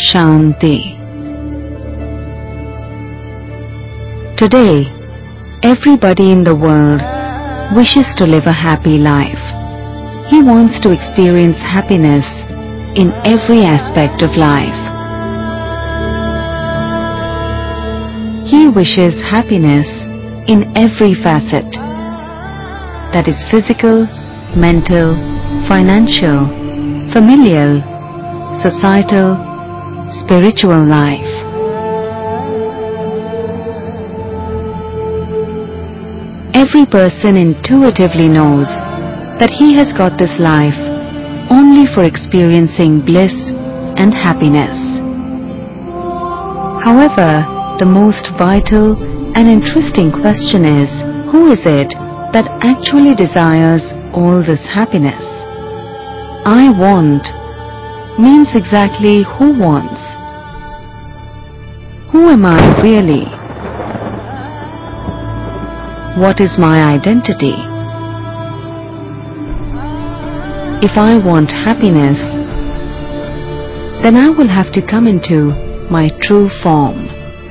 Shanti. Today, everybody in the world wishes to live a happy life. He wants to experience happiness in every aspect of life. He wishes happiness in every facet. That is physical, mental, financial, familial, societal, spiritual life. Every person intuitively knows that he has got this life only for experiencing bliss and happiness. However, the most vital and interesting question is, who is it that actually desires all this happiness? I want means exactly who wants. Who am I really? What is my identity? If I want happiness, then I will have to come into my true form.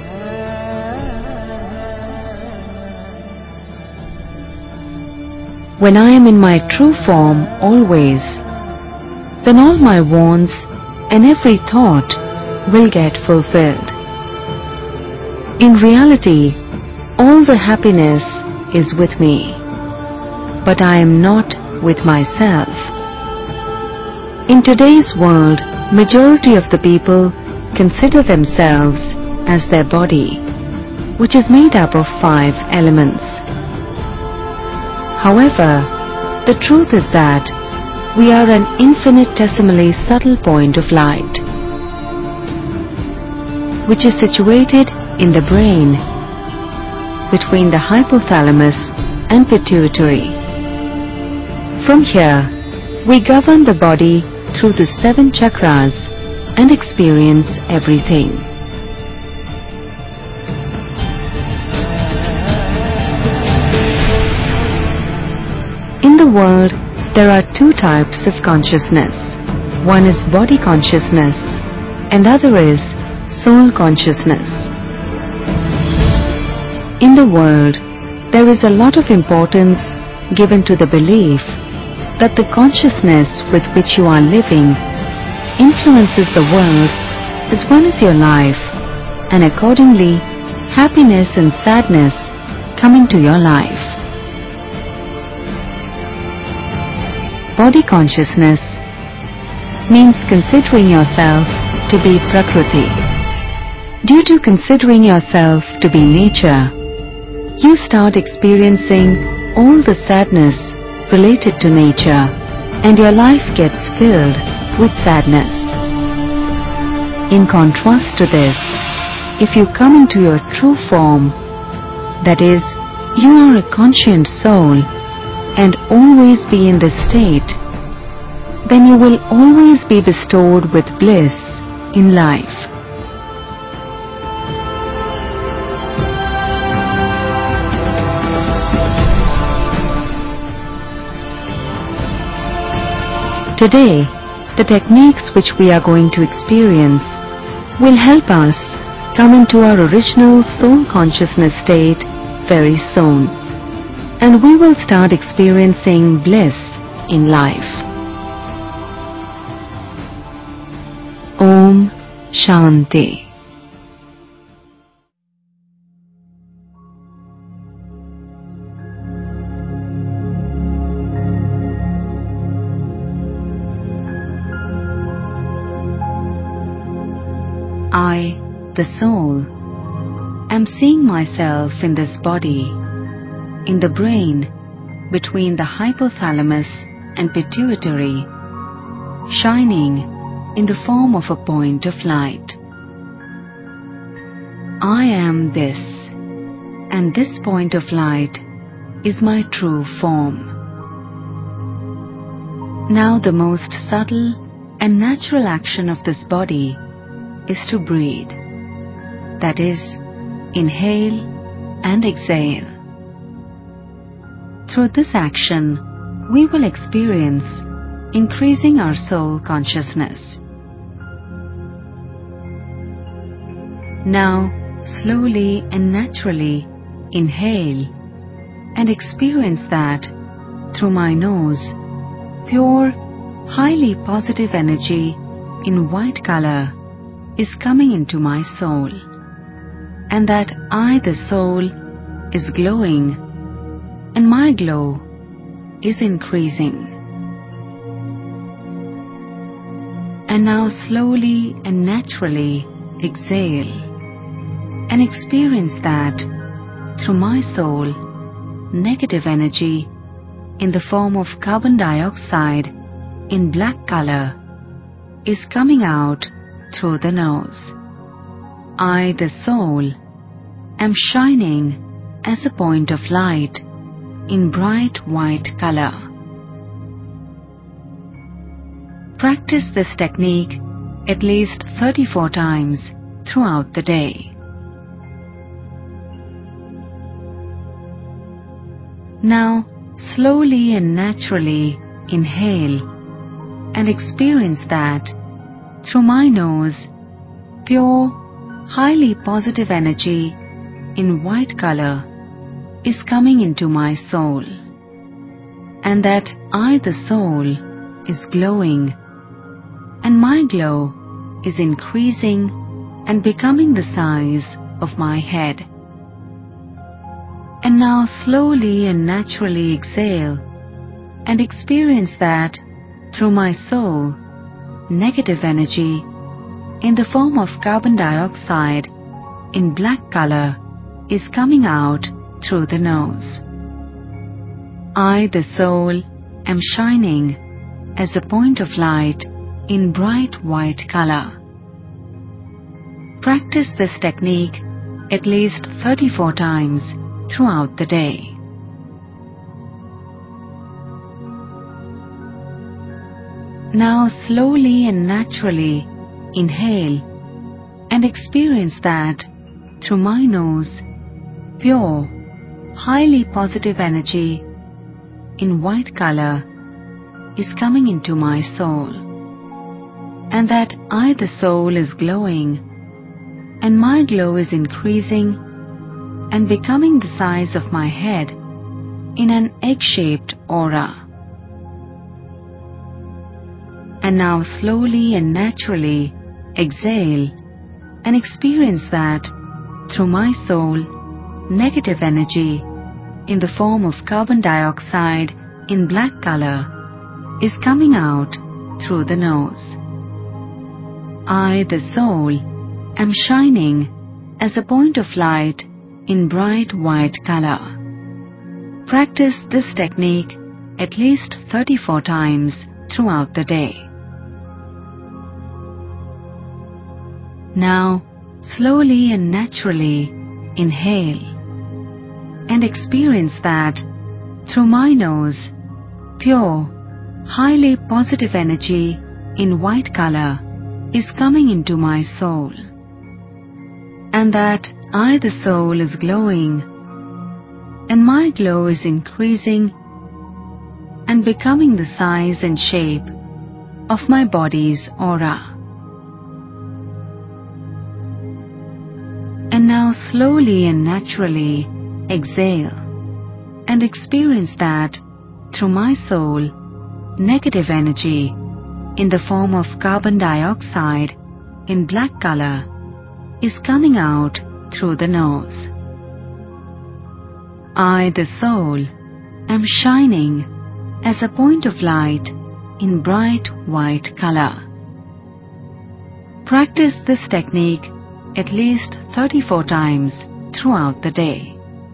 When I am in my true form always, then all my wants and every thought will get fulfilled. In reality, all the happiness is with me, but I am not with myself. In today's world, majority of the people consider themselves as their body, which is made up of 5 elements. However, the truth is that we are an infinitesimally subtle point of light, which is situated in the brain between the hypothalamus and pituitary. From here, we govern the body through the 7 chakras and experience everything. In the world, there are 2 types of consciousness. One is body consciousness and other is soul consciousness. In the world, there is a lot of importance given to the belief that the consciousness with which you are living influences the world as well as your life, and accordingly, happiness and sadness come into your life. Body consciousness means considering yourself to be Prakriti. Due to considering yourself to be nature, you start experiencing all the sadness related to nature, and your life gets filled with sadness. In contrast to this, if you come into your true form, that is, you are a conscient soul and always be in this state, then you will always be bestowed with bliss in life. Today, the techniques which we are going to experience will help us come into our original soul consciousness state very soon, and we will start experiencing bliss in life. Om Shanti. I, the soul, am seeing myself in this body, in the brain, between the hypothalamus and pituitary, shining in the form of a point of light. I am this, and this point of light is my true form. Now the most subtle and natural action of this body is to breathe. That is, inhale and exhale. Through this action, we will experience increasing our soul consciousness. Now, slowly and naturally inhale and experience that through my nose, pure, highly positive energy in white color is coming into my soul, and that I, the soul, is glowing, and my glow is increasing. And now slowly and naturally exhale and experience that through my soul, negative energy in the form of carbon dioxide in black color is coming out through the nose. I, the soul, am shining as a point of light in bright white color. Practice this technique at least 34 times throughout the day. Now, slowly and naturally inhale and experience that through my nose, pure, highly positive energy in white color is coming into my soul, and that I, the soul, is glowing, and my glow is increasing and becoming the size of my head. And now slowly and naturally exhale and experience that through my soul, negative energy in the form of carbon dioxide in black color is coming out through the nose. I, the soul, am shining as a point of light in bright white color. Practice this technique at least 34 times throughout the day. Now slowly and naturally inhale and experience that through my nose, pure, highly positive energy in white color is coming into my soul, and that I, the soul, is glowing, and my glow is increasing and becoming the size of my head in an egg-shaped aura. And now slowly and naturally exhale and experience that through my soul, negative energy in the form of carbon dioxide in black color is coming out through the nose. I, the soul, am shining as a point of light in bright white color. Practice this technique at least 34 times throughout the day. Now, slowly and naturally inhale and experience that through my nose, pure, highly positive energy in white color is coming into my soul, and that I, the soul, is glowing, and my glow is increasing and becoming the size and shape of my body's aura. And now slowly and naturally exhale and experience that through my soul, negative energy in the form of carbon dioxide in black color is coming out through the nose. I, the soul, am shining as a point of light in bright white color. Practice this technique at least 34 times throughout the day.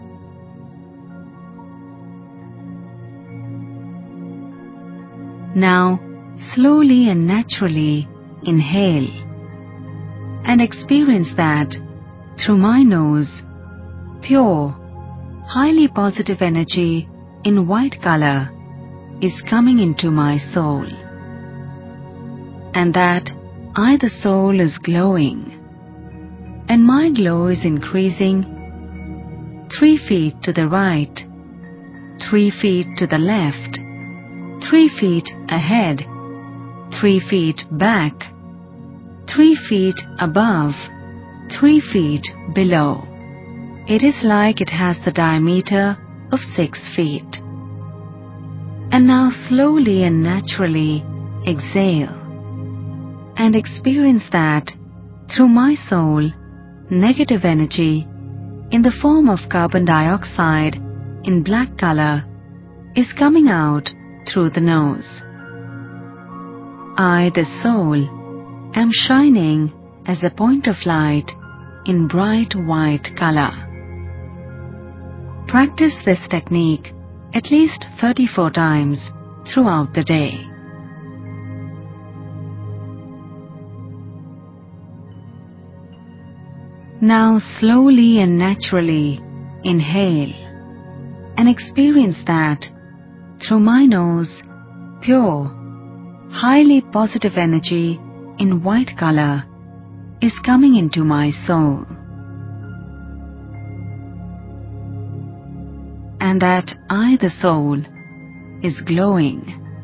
Now, slowly and naturally inhale and experience that through my nose, pure, highly positive energy in white color is coming into my soul, and that I, the soul, is glowing, and my glow is increasing 3 feet to the right, 3 feet to the left, 3 feet ahead, 3 feet back, 3 feet above, 3 feet below. It is like it has the diameter of 6 feet. And now slowly and naturally exhale and experience that through my soul, negative energy in the form of carbon dioxide in black color is coming out through the nose. I, the soul, am shining as a point of light in bright white color. Practice this technique at least 34 times throughout the day. Now slowly and naturally inhale and experience that through my nose, pure, highly positive energy in white color is coming into my soul. And that I, the soul, is glowing.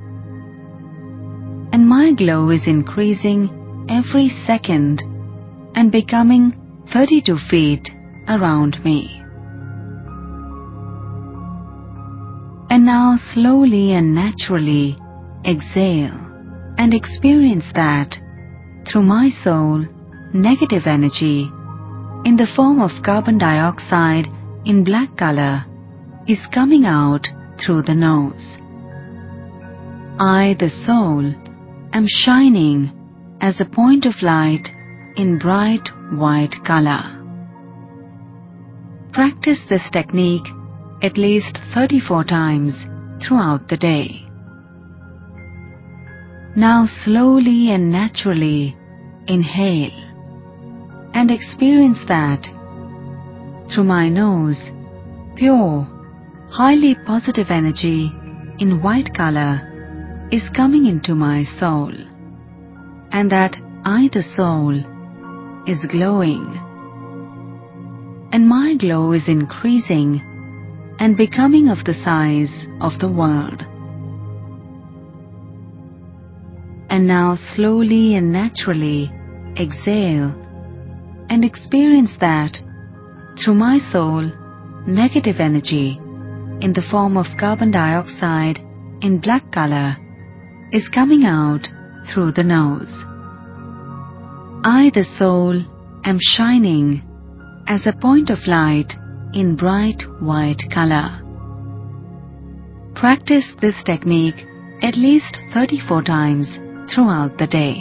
And my glow is increasing every second and becoming 32 feet around me. And now slowly and naturally exhale and experience that through my soul, negative energy in the form of carbon dioxide in black color is coming out through the nose. I, the soul, am shining as a point of light in bright white color. Practice this technique at least 34 times throughout the day. Now slowly and naturally inhale and experience that through my nose, pure, highly positive energy in white color is coming into my soul, and that I, the soul, is glowing, and my glow is increasing and becoming of the size of the world. And now slowly and naturally exhale and experience that through my soul, negative energy in the form of carbon dioxide in black color is coming out through the nose. I, the soul, am shining as a point of light in bright white color. Practice this technique at least 34 times throughout the day.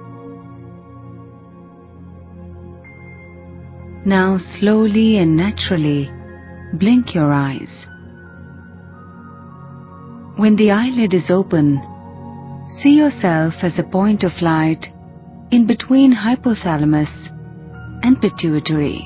Now slowly and naturally blink your eyes. When the eyelid is open, see yourself as a point of light in between hypothalamus and pituitary.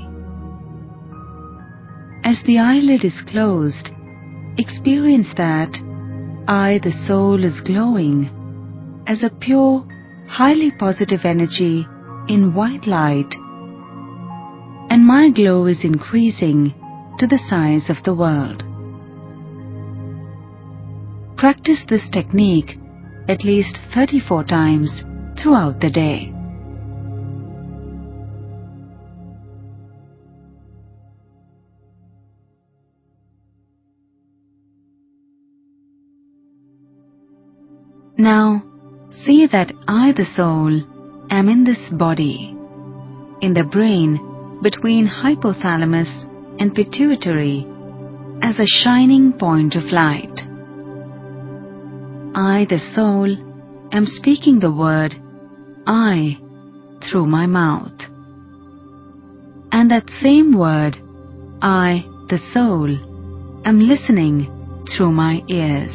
As the eyelid is closed, experience that I, the soul, is glowing as a pure, highly positive energy in white light, and my glow is increasing to the size of the world. Practice this technique at least 34 times throughout the day. Now, see that I, the soul, am in this body, in the brain between hypothalamus and pituitary, as a shining point of light. I, the soul, am speaking the word I through my mouth. And that same word, I, the soul, am listening through my ears.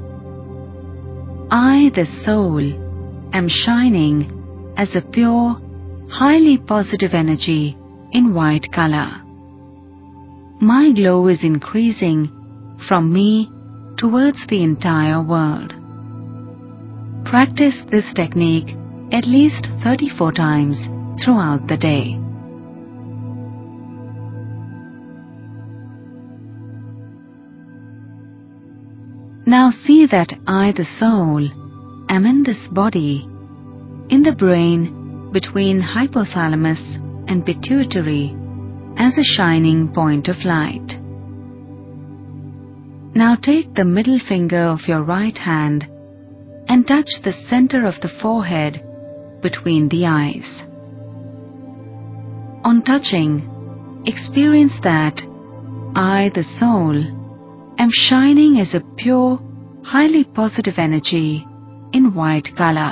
I, the soul, am shining as a pure, highly positive energy in white color. My glow is increasing from me towards the entire world. Practice this technique at least 34 times throughout the day. Now see that I, the soul, am in this body, in the brain between hypothalamus and pituitary as a shining point of light. Now take the middle finger of your right hand and touch the center of the forehead between the eyes. On touching, experience that I, the soul, am shining as a pure, highly positive energy in white color.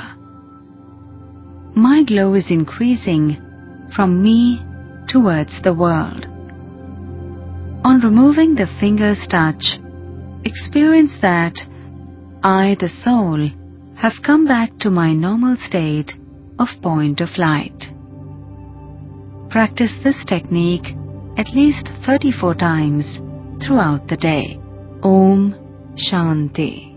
My glow is increasing from me towards the world. On removing the finger's touch, experience that I, the soul, have come back to my normal state of point of light. Practice this technique at least 34 times throughout the day. Om Shanti.